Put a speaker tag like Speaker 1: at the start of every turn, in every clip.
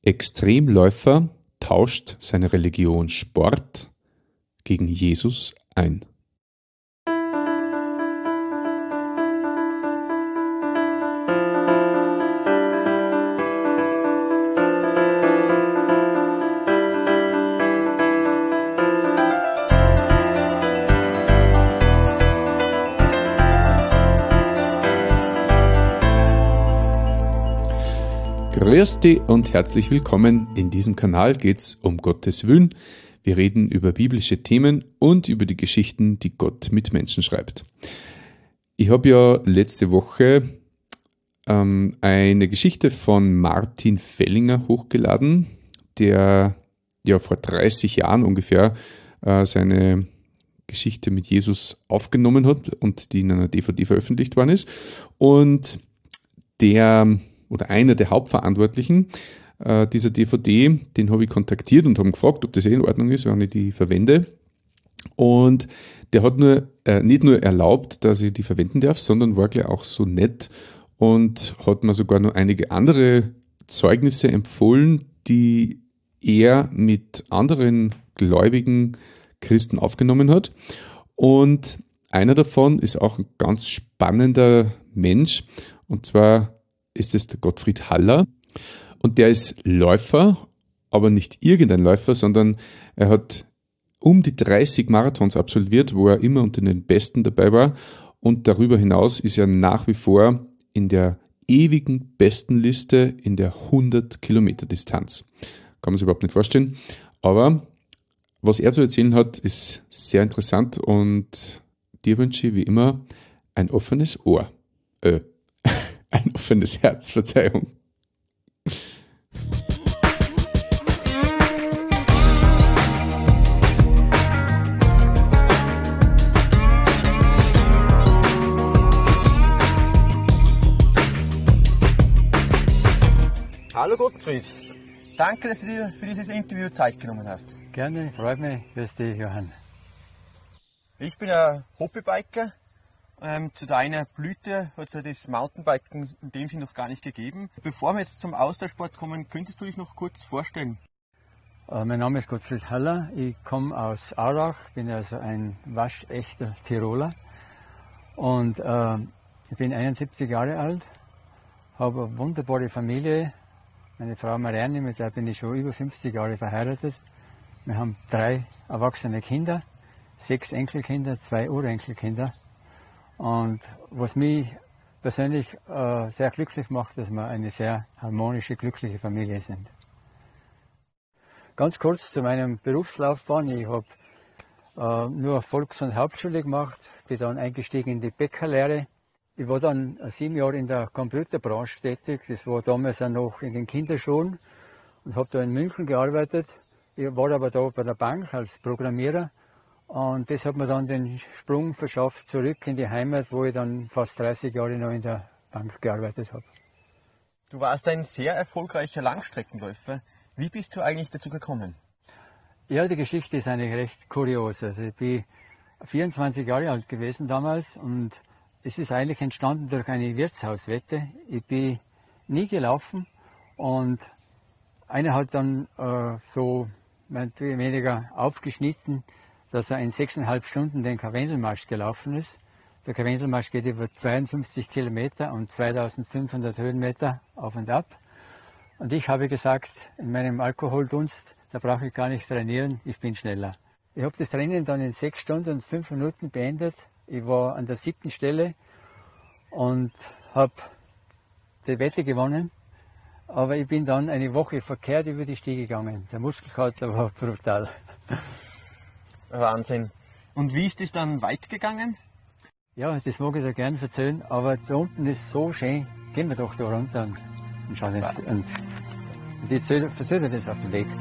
Speaker 1: Extremläufer tauscht seine Religion Sport gegen Jesus ein. Grüß dich und herzlich willkommen. In diesem Kanal geht's um Gottes Willen. Wir reden über biblische Themen und über die Geschichten, die Gott mit Menschen schreibt. Ich habe ja letzte Woche eine Geschichte von Martin Fellinger hochgeladen, der ja vor 30 Jahren ungefähr seine Geschichte mit Jesus aufgenommen hat und die in einer DVD veröffentlicht worden ist. Und einer der Hauptverantwortlichen dieser DVD, den habe ich kontaktiert und habe gefragt, ob das in Ordnung ist, wenn ich die verwende. Und der hat nicht nur erlaubt, dass ich die verwenden darf, sondern war gleich auch so nett und hat mir sogar noch einige andere Zeugnisse empfohlen, die er mit anderen gläubigen Christen aufgenommen hat. Und einer davon ist auch ein ganz spannender Mensch, und zwar ist es der Gottfried Haller, und der ist Läufer, aber nicht irgendein Läufer, sondern er hat um die 30 Marathons absolviert, wo er immer unter den Besten dabei war, und darüber hinaus ist er nach wie vor in der ewigen Bestenliste in der 100 Kilometer Distanz. Kann man sich überhaupt nicht vorstellen, aber was er zu erzählen hat, ist sehr interessant, und dir wünsche ich wie immer ein offenes Ohr. Ein offenes Herz, Verzeihung.
Speaker 2: Hallo Gottfried, danke, dass du dir für dieses Interview Zeit genommen hast.
Speaker 3: Gerne, freut mich. Grüß dich, Johann.
Speaker 2: Ich bin ein Hobbybiker. Zu deiner Blüte hat es ja das Mountainbiken in dem Sinne noch gar nicht gegeben. Bevor wir jetzt zum Ausdauersport kommen, könntest du dich noch kurz vorstellen?
Speaker 3: Mein Name ist Gottfried Haller, ich komme aus Aurach, bin also ein waschechter Tiroler und ich bin 71 Jahre alt, habe eine wunderbare Familie, meine Frau Marianne, mit der bin ich schon über 50 Jahre verheiratet. Wir haben 3 erwachsene Kinder, 6 Enkelkinder, 2 Urenkelkinder. Und was mich persönlich sehr glücklich macht, dass wir eine sehr harmonische, glückliche Familie sind. Ganz kurz zu meinem Berufslaufbahn. Ich habe nur Volks- und Hauptschule gemacht, bin dann eingestiegen in die Bäckerlehre. Ich war dann 7 Jahre in der Computerbranche tätig, das war damals auch noch in den Kinderschuhen, und habe da in München gearbeitet. Ich war aber da bei der Bank als Programmierer. Und das hat mir dann den Sprung verschafft zurück in die Heimat, wo ich dann fast 30 Jahre noch in der Bank gearbeitet habe.
Speaker 2: Du warst ein sehr erfolgreicher Langstreckenläufer. Wie bist du eigentlich dazu gekommen?
Speaker 3: Ja, die Geschichte ist eigentlich recht kurios. Also ich bin 24 Jahre alt gewesen damals, und es ist eigentlich entstanden durch eine Wirtshauswette. Ich bin nie gelaufen, und einer hat dann so mehr oder weniger aufgeschnitten, dass er in 6,5 Stunden den Karwendelmarsch gelaufen ist. Der Karwendelmarsch geht über 52 Kilometer und 2500 Höhenmeter auf und ab. Und ich habe gesagt, in meinem Alkoholdunst, da brauche ich gar nicht trainieren, ich bin schneller. Ich habe das Rennen dann in 6 Stunden und 5 Minuten beendet. Ich war an der 7. Stelle und habe die Wette gewonnen. Aber ich bin dann eine Woche verkehrt über die Stiege gegangen. Der Muskelkater war brutal.
Speaker 2: Wahnsinn. Und wie ist es dann weitergegangen?
Speaker 3: Ja, das mag ich dir gerne erzählen, aber da unten ist so schön. Gehen wir doch da runter und schauen jetzt. Und ich erzähle dir das auf dem Weg.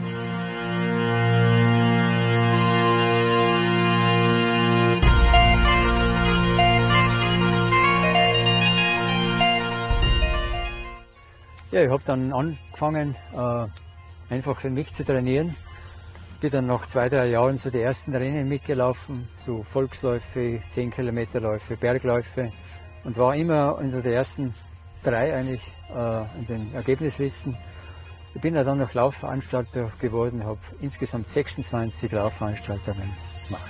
Speaker 3: Ja, ich habe dann angefangen, einfach für mich zu trainieren. Bin dann nach 2, 3 Jahren so die ersten Rennen mitgelaufen, so Volksläufe, 10 Kilometerläufe, Bergläufe, und war immer unter den ersten 3 eigentlich in den Ergebnislisten. Ich bin ja dann noch Laufveranstalter geworden, habe insgesamt 26 Laufveranstaltungen gemacht.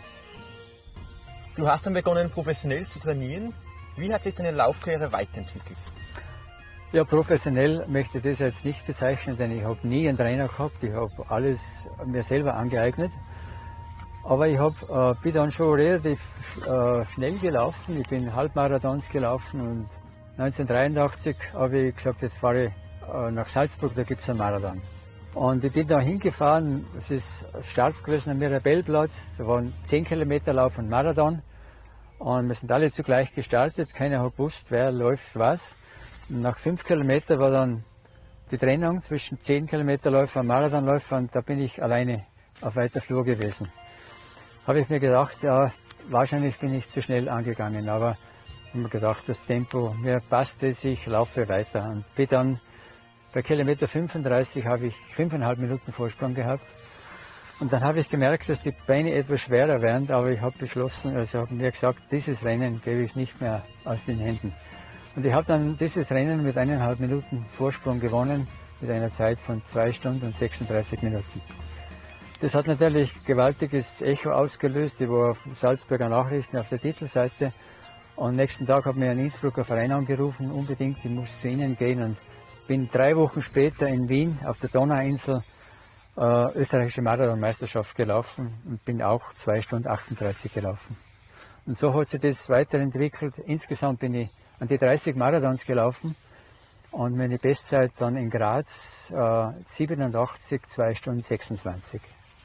Speaker 2: Du hast dann begonnen, professionell zu trainieren. Wie hat sich deine Laufkarriere weiterentwickelt?
Speaker 3: Ja, professionell möchte ich das jetzt nicht bezeichnen, denn ich habe nie einen Trainer gehabt. Ich habe alles mir selber angeeignet. Aber ich bin dann schon relativ schnell gelaufen. Ich bin Halbmarathons gelaufen und 1983 habe ich gesagt, jetzt fahre ich nach Salzburg, da gibt es einen Marathon. Und ich bin da hingefahren, es ist Start gewesen am Mirabellplatz, da waren 10 Kilometer Lauf und Marathon. Und wir sind alle zugleich gestartet, keiner hat gewusst, wer läuft was. Und nach 5 Kilometern war dann die Trennung zwischen 10 Kilometerläufer und Marathonläufer und da bin ich alleine auf weiter Flur gewesen. Habe ich mir gedacht, ja, wahrscheinlich bin ich zu schnell angegangen, aber ich habe mir gedacht, das Tempo, mir passt es, ich laufe weiter. Und bin dann bei Kilometer 35 habe ich 5,5 Minuten Vorsprung gehabt. Und dann habe ich gemerkt, dass die Beine etwas schwerer werden, aber ich habe beschlossen, also habe mir gesagt, dieses Rennen gebe ich nicht mehr aus den Händen. Und ich habe dann dieses Rennen mit 1,5 Minuten Vorsprung gewonnen, mit einer Zeit von 2 Stunden und 36 Minuten. Das hat natürlich gewaltiges Echo ausgelöst. Ich war auf Salzburger Nachrichten auf der Titelseite. Und am nächsten Tag hat mir ein Innsbrucker Verein angerufen, unbedingt, ich muss zu ihnen gehen. Und bin 3 Wochen später in Wien auf der Donauinsel österreichische Marathonmeisterschaft gelaufen und bin auch 2 Stunden 38 gelaufen. Und so hat sich das weiterentwickelt. Insgesamt bin ich an die 30 Marathons gelaufen. Und meine Bestzeit dann in Graz 87, 2 Stunden 26.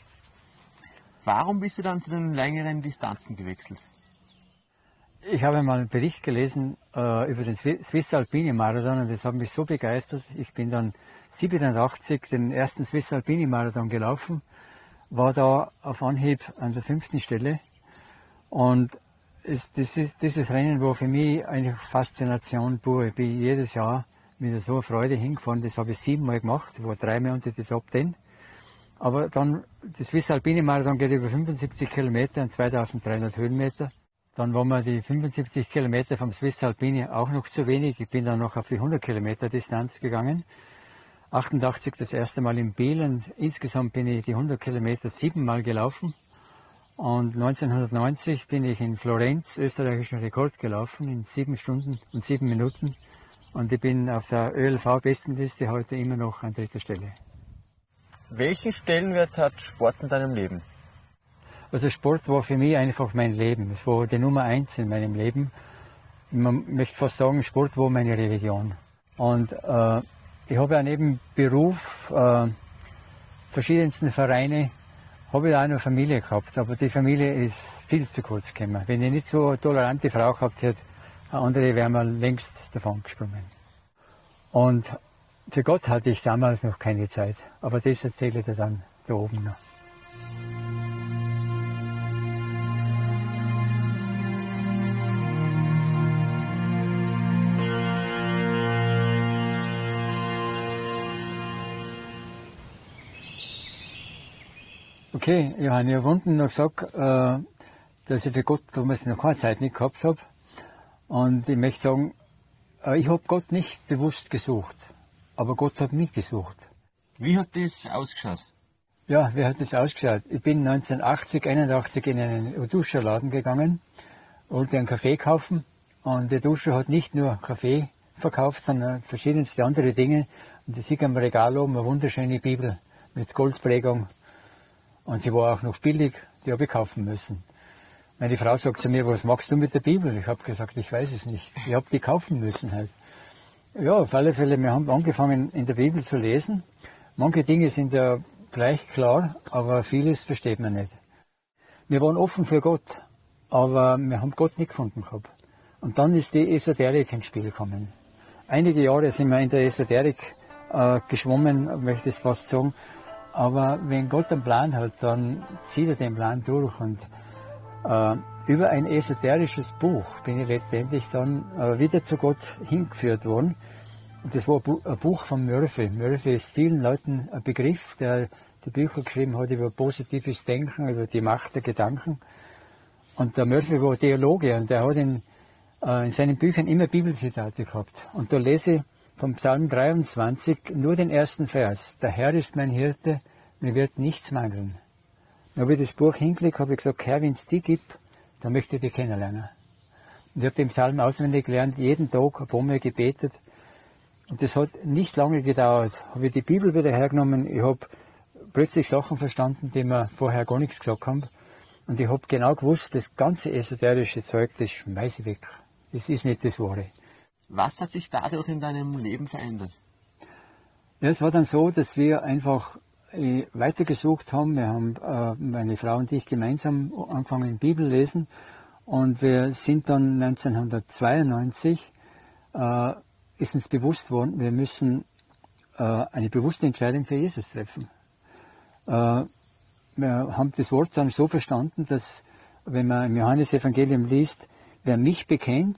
Speaker 2: Warum bist du dann zu den längeren Distanzen gewechselt?
Speaker 3: Ich habe mal einen Bericht gelesen über den Swiss Alpine Marathon und das hat mich so begeistert. Ich bin dann 87 den ersten Swiss Alpine Marathon gelaufen, war da auf Anhieb an der 5. Stelle. Und dieses Rennen war für mich eigentlich Faszination pur. Ich bin jedes Jahr mit so einer Freude hingefahren. Das habe ich 7-mal gemacht. Ich war 3-mal unter die Top 10. Aber dann, das Swiss Alpine Marathon geht über 75 Kilometer und 2300 Höhenmeter. Dann waren mir die 75 Kilometer vom Swiss Alpine auch noch zu wenig. Ich bin dann noch auf die 100 Kilometer Distanz gegangen. 88 das erste Mal in Biel und insgesamt bin ich die 100 Kilometer 7-mal gelaufen. Und 1990 bin ich in Florenz österreichischen Rekord gelaufen in 7 Stunden und 7 Minuten. Und ich bin auf der ÖLV-Bestenliste heute immer noch an 3. Stelle.
Speaker 2: Welchen Stellenwert hat Sport in deinem Leben?
Speaker 3: Also Sport war für mich einfach mein Leben. Es war die Nummer 1 in meinem Leben. Man möchte fast sagen, Sport war meine Religion. Und ich habe ja neben Beruf, verschiedensten Vereine, habe ich auch noch Familie gehabt. Aber die Familie ist viel zu kurz gekommen. Wenn ich nicht so eine tolerante Frau gehabt hätte, andere wären mir längst davon gesprungen. Und für Gott hatte ich damals noch keine Zeit. Aber das erzähle ich dir dann da oben noch. Okay, Johann, ich habe unten noch gesagt, dass ich für Gott damals noch keine Zeit nicht gehabt habe. Und ich möchte sagen, ich habe Gott nicht bewusst gesucht, aber Gott hat mich gesucht.
Speaker 2: Wie hat das ausgeschaut?
Speaker 3: Ja, wie hat das ausgeschaut? Ich bin 1980, 81 in einen Duscherladen gegangen, wollte einen Kaffee kaufen und der Duscher hat nicht nur Kaffee verkauft, sondern verschiedenste andere Dinge. Und ich sehe am Regal oben eine wunderschöne Bibel mit Goldprägung. Und sie war auch noch billig, die habe ich kaufen müssen. Meine Frau sagt zu mir, was machst du mit der Bibel? Ich habe gesagt, ich weiß es nicht. Ich habe die kaufen müssen halt. Ja, auf alle Fälle, wir haben angefangen in der Bibel zu lesen. Manche Dinge sind ja gleich klar, aber vieles versteht man nicht. Wir waren offen für Gott, aber wir haben Gott nicht gefunden gehabt. Und dann ist die Esoterik ins Spiel gekommen. Einige Jahre sind wir in der Esoterik geschwommen, möchte ich fast sagen. Aber wenn Gott einen Plan hat, dann zieht er den Plan durch. Und über ein esoterisches Buch bin ich letztendlich dann wieder zu Gott hingeführt worden. Und das war ein Buch von Murphy. Murphy ist vielen Leuten ein Begriff, der die Bücher geschrieben hat über positives Denken, über die Macht der Gedanken. Und der Murphy war Theologe und der hat in seinen Büchern immer Bibelzitate gehabt. Und da lese ich vom Psalm 23 nur den ersten Vers. Der Herr ist mein Hirte, mir wird nichts mangeln. Dann habe ich das Buch hingelegt, habe ich gesagt, Herr, wenn es die gibt, dann möchte ich dich kennenlernen. Und ich habe den Psalm auswendig gelernt, jeden Tag ein paar Mal gebetet. Und das hat nicht lange gedauert. Habe ich die Bibel wieder hergenommen, ich habe plötzlich Sachen verstanden, die mir vorher gar nichts gesagt haben. Und ich habe genau gewusst, das ganze esoterische Zeug, das schmeiße ich weg. Das ist nicht das Wahre.
Speaker 2: Was hat sich dadurch in deinem Leben verändert?
Speaker 3: Ja, es war dann so, dass wir einfach weitergesucht haben. Wir haben, meine Frau und ich, gemeinsam angefangen, Bibel lesen. Und wir sind dann 1992, ist uns bewusst worden, wir müssen eine bewusste Entscheidung für Jesus treffen. Wir haben das Wort dann so verstanden, dass, wenn man im Johannesevangelium liest, wer mich bekennt,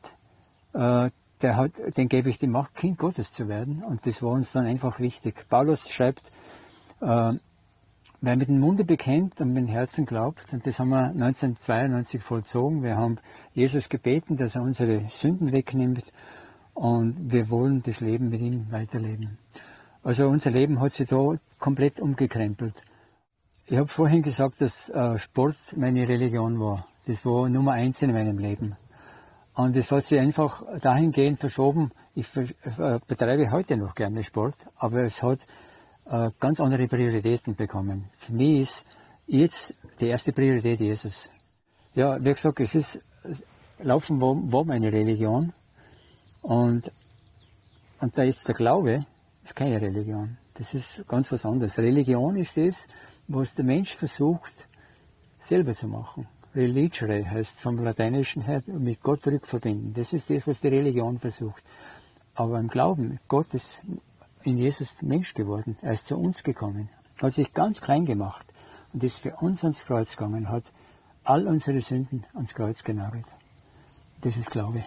Speaker 3: den gebe ich die Macht, Kind Gottes zu werden. Und das war uns dann einfach wichtig. Paulus schreibt, wer mit dem Munde bekennt und mit dem Herzen glaubt, und das haben wir 1992 vollzogen. Wir haben Jesus gebeten, dass er unsere Sünden wegnimmt, und wir wollen das Leben mit ihm weiterleben. Also unser Leben hat sich da komplett umgekrempelt. Ich habe vorhin gesagt, dass Sport meine Religion war. Das war Nummer 1 in meinem Leben. Und es hat sich einfach dahingehend verschoben. Ich betreibe heute noch gerne Sport, aber es hat ganz andere Prioritäten bekommen. Für mich ist jetzt die erste Priorität Jesus. Ja, wie gesagt, Laufen war meine Religion. Und da jetzt der Glaube ist keine Religion. Das ist ganz was anderes. Religion ist das, was der Mensch versucht, selber zu machen. Religere heißt vom Lateinischen her mit Gott rückverbinden. Das ist das, was die Religion versucht. Aber im Glauben, Gott ist in Jesus Mensch geworden. Er ist zu uns gekommen, hat sich ganz klein gemacht und ist für uns ans Kreuz gegangen, hat all unsere Sünden ans Kreuz genagelt. Das ist Glaube.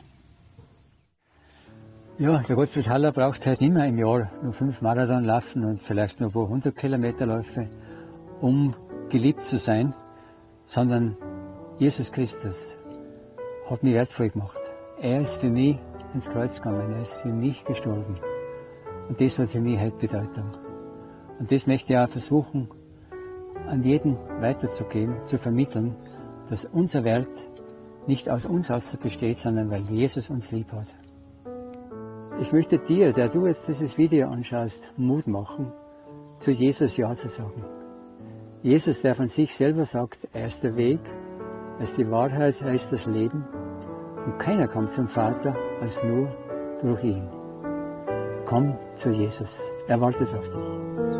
Speaker 3: Ja, der Gottfried Haller braucht halt nicht mehr im Jahr nur 5 Marathon laufen und vielleicht noch ein paar 100 Kilometerläufe, um geliebt zu sein, sondern Jesus Christus hat mich wertvoll gemacht. Er ist für mich ins Kreuz gegangen, er ist für mich gestorben. Und das hat für mich heute Bedeutung. Und das möchte ich auch versuchen, an jeden weiterzugeben, zu vermitteln, dass unser Wert nicht aus uns besteht, sondern weil Jesus uns lieb hat. Ich möchte dir, der du jetzt dieses Video anschaust, Mut machen, zu Jesus Ja zu sagen. Jesus, der von sich selber sagt, er ist der Weg, er ist die Wahrheit, er ist das Leben. Und keiner kommt zum Vater als nur durch ihn. Komm zu Jesus, er wartet auf dich.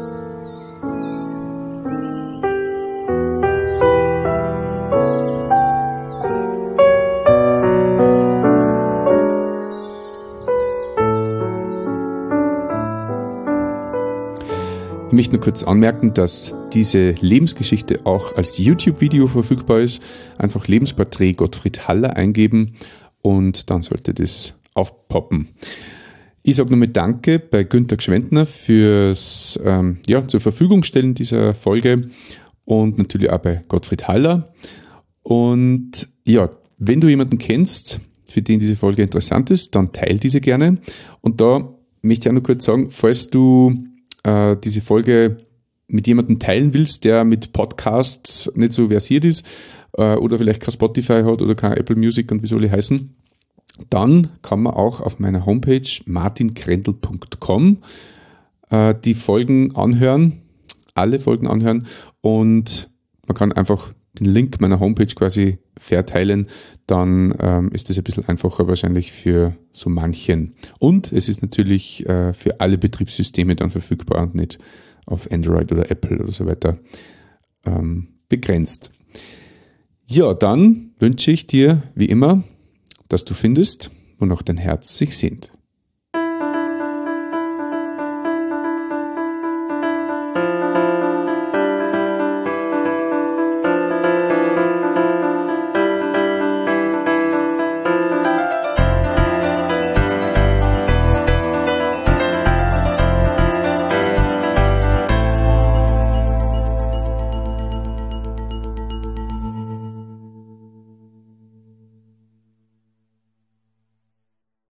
Speaker 1: Ich möchte nur kurz anmerken, dass diese Lebensgeschichte auch als YouTube-Video verfügbar ist. Einfach Lebensporträt Gottfried Haller eingeben und dann sollte das aufpoppen. Ich sage nochmal Danke bei Günther Gschwendtner fürs zur Verfügung stellen dieser Folge und natürlich auch bei Gottfried Haller. Und ja, wenn du jemanden kennst, für den diese Folge interessant ist, dann teile diese gerne. Und da möchte ich auch noch kurz sagen, falls du diese Folge mit jemandem teilen willst, der mit Podcasts nicht so versiert ist oder vielleicht kein Spotify hat oder kein Apple Music und wie soll die heißen, dann kann man auch auf meiner Homepage martinkrendl.com die Folgen anhören, alle Folgen anhören, und man kann einfach den Link meiner Homepage quasi verteilen, dann ist das ein bisschen einfacher wahrscheinlich für so manchen. Und es ist natürlich für alle Betriebssysteme dann verfügbar und nicht auf Android oder Apple oder so weiter begrenzt. Ja, dann wünsche ich dir wie immer, dass du findest, wonach dein Herz sich sehnt.